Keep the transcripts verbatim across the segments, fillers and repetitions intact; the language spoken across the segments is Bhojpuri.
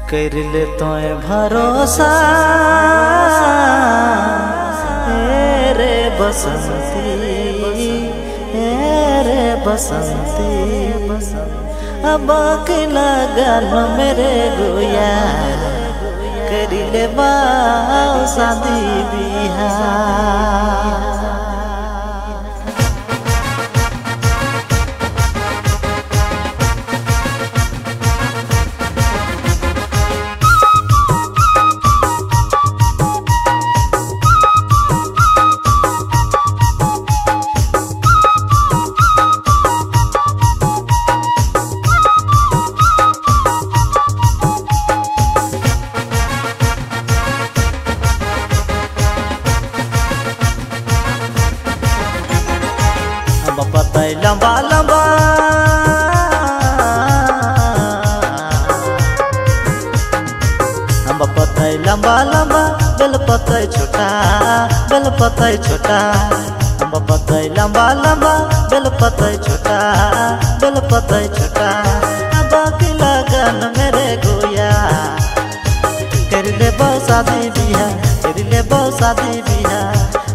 कर ले तो भरोसा ए रे बसंती ए रे बसंती अब के लगन मेरे गोया कर ले बाऊ शादी बिहार। पतई लंबा लंबा हम पतई लंबा लंबा बेल पतई छोटा बेल पतई छोटा हम पतई लंबा लंबा बेल पतई छोटा बेल पतई छोटा अब की लगन मेरे गोया कर ले बहु शादी बिहार कर ले बहु शादी बिहार।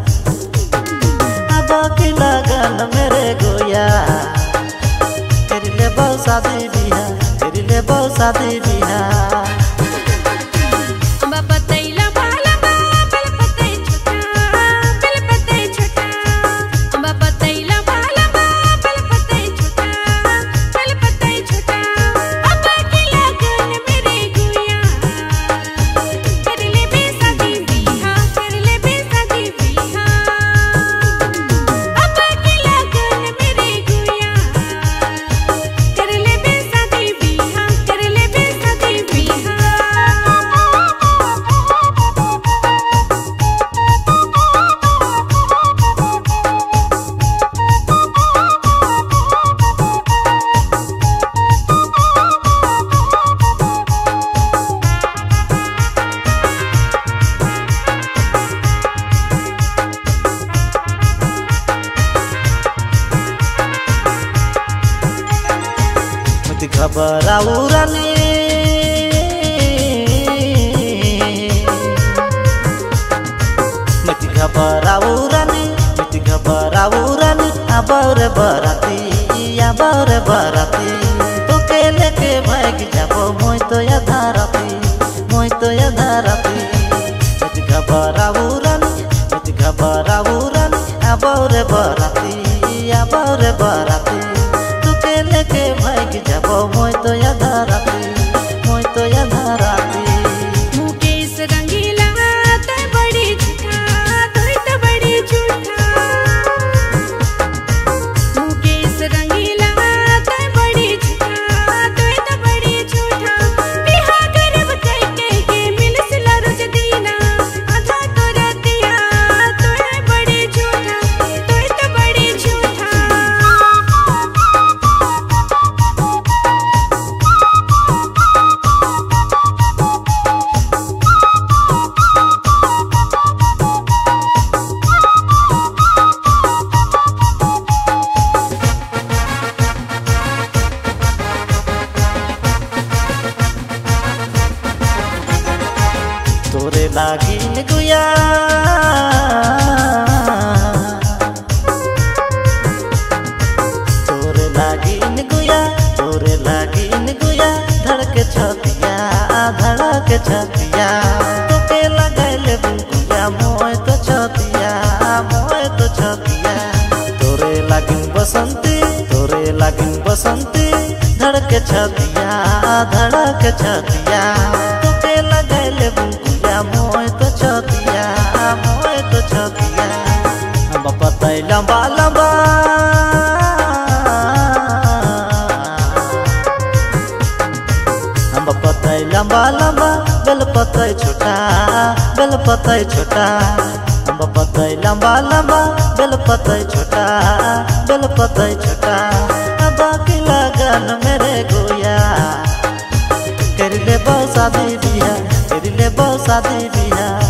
की लगन मेरे गोया कर ले बहु शादी बिहार कर ले बहु शादी बिहार। घबराऊ रानी मत घबराऊ रानी मत घबराऊ रानी आबर बराती आबर बराती तो के लेके भाग जाबो मोय तो आधा राती मोय तो आधा राती मत घबराऊ रानी मत घबराऊ रानी आबर बराती आबर बराती के लेके भाग जाबो मोय तो आधा राती मोय तो आधा राती। मुकेश रंगीला तो बड़ी झूठा तो तो बड़ी झूठा मुकेश रंगीला तो बड़ी झूठा तो तो बड़ी झूठा बिहा करब कह के के मिलसला रोज दीना आधा तो रतिया तो बड़ी झूठा तो तो बड़ी झूठा। तोरे लागिन गुया तोरे लागिन गुया तोरे लागिन गुया धड़के छतिया धड़के छतिया तो के लगैले बुकुया मोय तो छतिया मोय तो छतिया तोरे लागिन बसंती तोरे लागिन बसंती धड़के छतिया धड़के छतिया तो के लगैले बुकुया मोय तो छतिया मोय तो छतिया हम पतई लंबा लंबा हम पतई लंबा लंबा बेल पतई छोटा बेल पतई छोटा हम पतई लंबा लंबा बेल पतई छोटा बेल पतई छोटा अब की लगन मेरे गोया कर ले बहु शादी बिहार कर ले बहु शादी बिहार।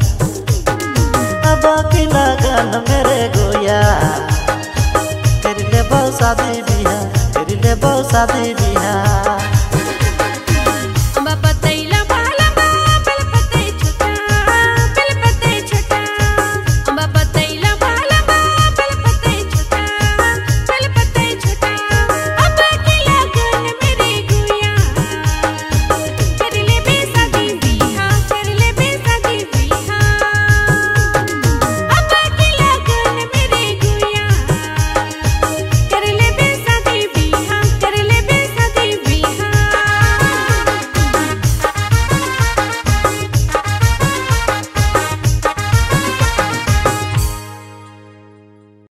अब की लगन मेरे गोया कर ले बहु शादी बिहार कर ले बहु शादी बिहार।